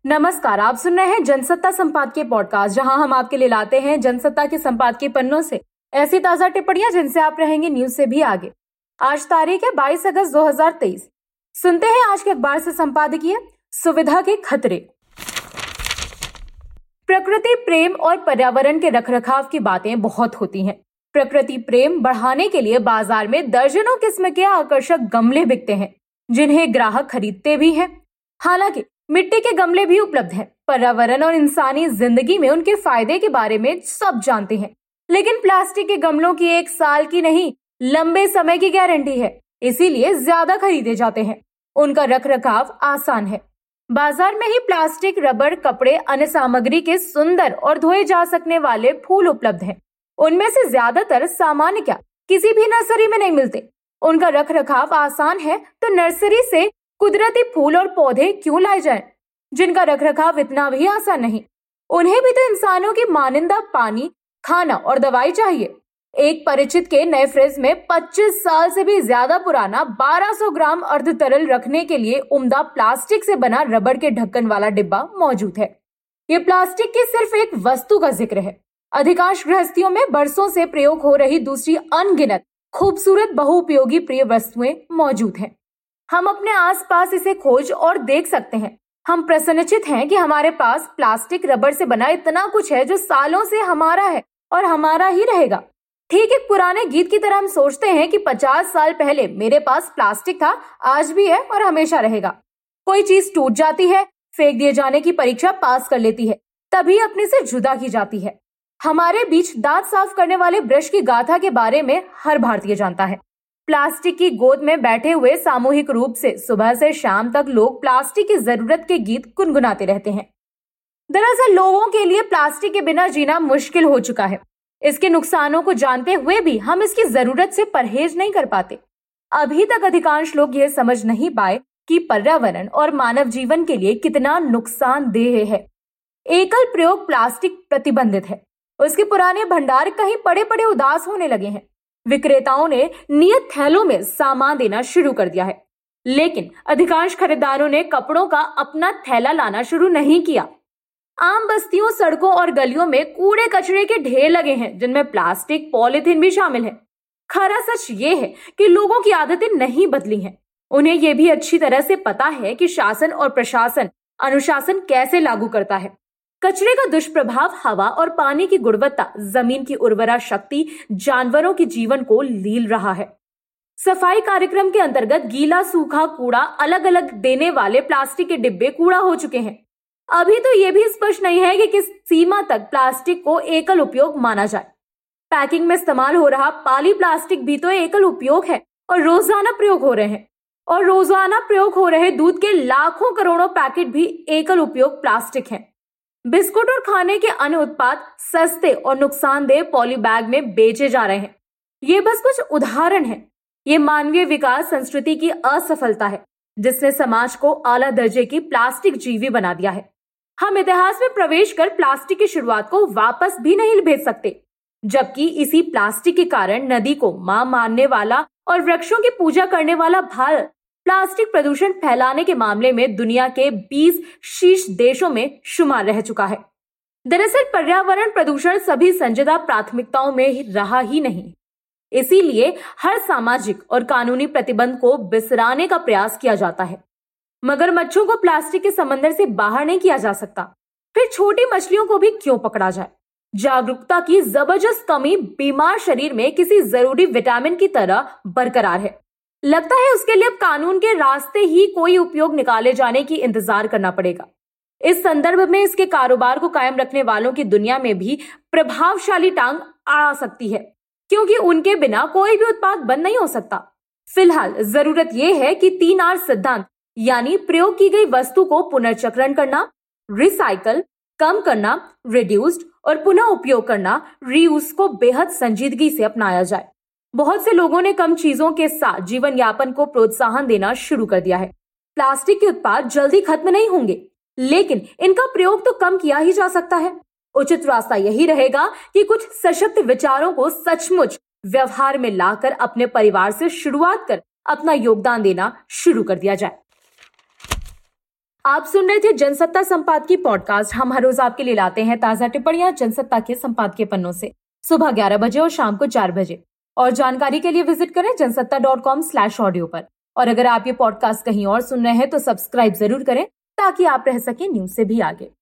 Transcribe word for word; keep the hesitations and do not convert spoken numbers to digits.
नमस्कार, आप सुन रहे हैं जनसत्ता संपादकीय पॉडकास्ट, जहां हम आपके लिए लाते हैं जनसत्ता के संपादकीय पन्नों से ऐसी ताजा टिप्पणियां जिनसे आप रहेंगे न्यूज से भी आगे। आज तारीख है बाईस अगस्त दो हज़ार तेईस। सुनते हैं आज के अखबार से संपादकीय सुविधा के खतरे। प्रकृति प्रेम और पर्यावरण के रखरखाव की बातें बहुत होती हैं। प्रकृति प्रेम बढ़ाने के लिए बाजार में दर्जनों किस्म के आकर्षक गमले बिकते हैं, जिन्हें ग्राहक खरीदते भी हैं। हालांकि मिट्टी के गमले भी उपलब्ध हैं। पर्यावरण और इंसानी जिंदगी में उनके फायदे के बारे में सब जानते हैं, लेकिन प्लास्टिक के गमलों की एक साल की नहीं, लंबे समय की गारंटी है, इसीलिए ज्यादा खरीदे जाते हैं। उनका रखरखाव आसान है। बाजार में ही प्लास्टिक, रबर, कपड़े, अन्य सामग्री के सुंदर और धोए जा सकने वाले फूल उपलब्ध हैं। उनमें से ज्यादातर सामान्य क्या किसी भी नर्सरी में नहीं मिलते। उनका रखरखाव आसान है, तो नर्सरी से कुदरती फूल और पौधे क्यों लाए जाएं, जिनका रखरखाव इतना भी आसान नहीं। उन्हें भी तो इंसानों की मानिंदा पानी, खाना और दवाई चाहिए। एक परिचित के नए फ्रिज में पच्चीस साल से भी ज्यादा पुराना बारह सौ ग्राम अर्ध तरल रखने के लिए उम्दा प्लास्टिक से बना रबड़ के ढक्कन वाला डिब्बा मौजूद है। ये प्लास्टिक की सिर्फ एक वस्तु का जिक्र है। अधिकांश गृहस्थियों में बरसों से प्रयोग हो रही दूसरी अनगिनत खूबसूरत बहुउपयोगी प्रिय वस्तुएं मौजूद हैं। हम अपने आसपास इसे खोज और देख सकते हैं। हम प्रसन्नचित हैं कि हमारे पास प्लास्टिक, रबर से बना इतना कुछ है जो सालों से हमारा है और हमारा ही रहेगा। ठीक एक पुराने गीत की तरह हम सोचते हैं कि पचास साल पहले मेरे पास प्लास्टिक था, आज भी है और हमेशा रहेगा। कोई चीज टूट जाती है, फेंक दिए जाने की परीक्षा पास कर लेती है, तभी अपने से जुदा की जाती है। हमारे बीच दांत साफ करने वाले ब्रश की गाथा के बारे में हर भारतीय जानता है। प्लास्टिक की गोद में बैठे हुए सामूहिक रूप से सुबह से शाम तक लोग प्लास्टिक की जरूरत के गीत गुनगुनाते रहते हैं। दरअसल लोगों के लिए प्लास्टिक के बिना जीना मुश्किल हो चुका है। इसके नुकसानों को जानते हुए भी हम इसकी जरूरत से परहेज नहीं कर पाते। अभी तक अधिकांश लोग यह समझ नहीं पाए कि पर्यावरण और मानव जीवन के लिए कितना नुकसानदेह है। एकल प्रयोग प्लास्टिक प्रतिबंधित है। उसके पुराने भंडार कहीं पड़े पड़े उदास होने लगे हैं। विक्रेताओं ने नियत थैलों में सामान देना शुरू कर दिया है, लेकिन अधिकांश खरीदारों ने कपड़ों का अपना थैला लाना शुरू नहीं किया। आम बस्तियों, सड़कों और गलियों में कूड़े कचरे के ढेर लगे हैं, जिनमें प्लास्टिक, पॉलिथीन भी शामिल है। खरा सच ये है कि लोगों की आदतें नहीं बदली हैं। उन्हें यह भी अच्छी तरह से पता है कि शासन और प्रशासन अनुशासन कैसे लागू करता है। कचरे का दुष्प्रभाव हवा और पानी की गुणवत्ता, जमीन की उर्वरा शक्ति, जानवरों के जीवन को लील रहा है। सफाई कार्यक्रम के अंतर्गत गीला सूखा कूड़ा अलग अलग देने वाले प्लास्टिक के डिब्बे कूड़ा हो चुके हैं। अभी तो यह भी स्पष्ट नहीं है कि किस सीमा तक प्लास्टिक को एकल उपयोग माना जाए। पैकिंग में इस्तेमाल हो रहा पॉली प्लास्टिक भी तो एकल उपयोग है और रोजाना प्रयोग हो रहे हैं और रोजाना प्रयोग हो रहे दूध के लाखों करोड़ों पैकेट भी एकल उपयोग प्लास्टिक हैं। बिस्कुट और खाने के अन्य उत्पाद सस्ते और नुकसानदेह पॉली बैग में बेचे जा रहे हैं। ये बस कुछ उदाहरण हैं। ये मानवीय विकास संस्कृति की असफलता है, जिसने समाज को आला दर्जे की प्लास्टिक जीवी बना दिया है। हम इतिहास में प्रवेश कर प्लास्टिक की शुरुआत को वापस भी नहीं भेज सकते, जबकि इसी प्लास्टिक के कारण नदी को मां मानने वाला और वृक्षों की पूजा करने वाला भारत प्लास्टिक प्रदूषण फैलाने के मामले में दुनिया के बीस शीर्ष देशों में शुमार रह चुका है। दरअसल पर्यावरण प्रदूषण सभी संजीदा प्राथमिकताओं में रहा ही नहीं, इसीलिए हर सामाजिक और कानूनी प्रतिबंध को बिसराने का प्रयास किया जाता है। मगरमच्छों को प्लास्टिक के समंदर से बाहर नहीं किया जा सकता, फिर छोटी मछलियों को भी क्यों पकड़ा जाए। जागरूकता की जबरदस्त कमी बीमार शरीर में किसी जरूरी विटामिन की तरह बरकरार है। लगता है उसके लिए अब कानून के रास्ते ही कोई उपयोग निकाले जाने की इंतजार करना पड़ेगा। इस संदर्भ में इसके कारोबार को कायम रखने वालों की दुनिया में भी प्रभावशाली टांग आ सकती है, क्योंकि उनके बिना कोई भी उत्पाद बंद नहीं हो सकता। फिलहाल जरूरत यह है कि तीन आर सिद्धांत, यानी प्रयोग की गई वस्तु को पुनर्चक्रण करना, रिसाइकल, कम करना, रिड्यूस्ड और पुनः उपयोग करना, रीयूज को बेहद संजीदगी से अपनाया जाए। बहुत से लोगों ने कम चीजों के साथ जीवन यापन को प्रोत्साहन देना शुरू कर दिया है। प्लास्टिक के उत्पाद जल्दी खत्म नहीं होंगे, लेकिन इनका प्रयोग तो कम किया ही जा सकता है। उचित रास्ता यही रहेगा कि कुछ सशक्त विचारों को सचमुच व्यवहार में लाकर अपने परिवार से शुरुआत कर अपना योगदान देना शुरू कर दिया जाए। आप सुन रहे थे जनसत्ता संपादकीय पॉडकास्ट। हम हर रोज आपके लिए लाते हैं ताजा टिप्पणियां जनसत्ता के संपादकीय पन्नों से, सुबह ग्यारह बजे और शाम को चार बजे। और जानकारी के लिए विजिट करें Jansatta dot com slash audio पर। और अगर आप ये पॉडकास्ट कहीं और सुन रहे हैं तो सब्सक्राइब जरूर करें ताकि आप रह सकें न्यूज से भी आगे।